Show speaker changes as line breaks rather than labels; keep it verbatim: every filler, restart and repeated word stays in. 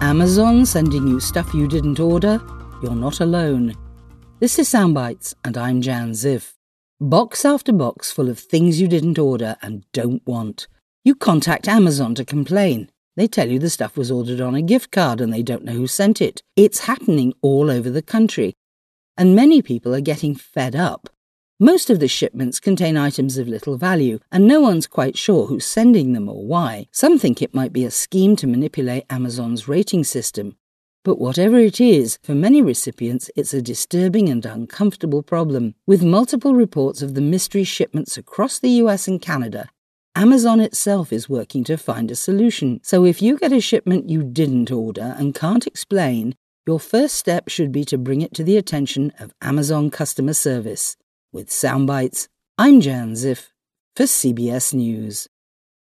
Amazon sending you stuff you didn't order? You're not alone. This is Soundbites, and I'm Jan Ziff. Box after box full of things you didn't order and don't want. You contact Amazon to complain. They tell you the stuff was ordered on a gift card and they don't know who sent it. It's happening all over the country, and many people are getting fed up. Most of the shipments contain items of little value, and no one's quite sure who's sending them or why. Some think it might be a scheme to manipulate Amazon's rating system. But whatever it is, for many recipients it's a disturbing and uncomfortable problem. With multiple reports of the mystery shipments across the U S and Canada, Amazon itself is working to find a solution. So if you get a shipment you didn't order and can't explain, your first step should be to bring it to the attention of Amazon customer service. With Soundbites, I'm Jan Ziff for C B S News.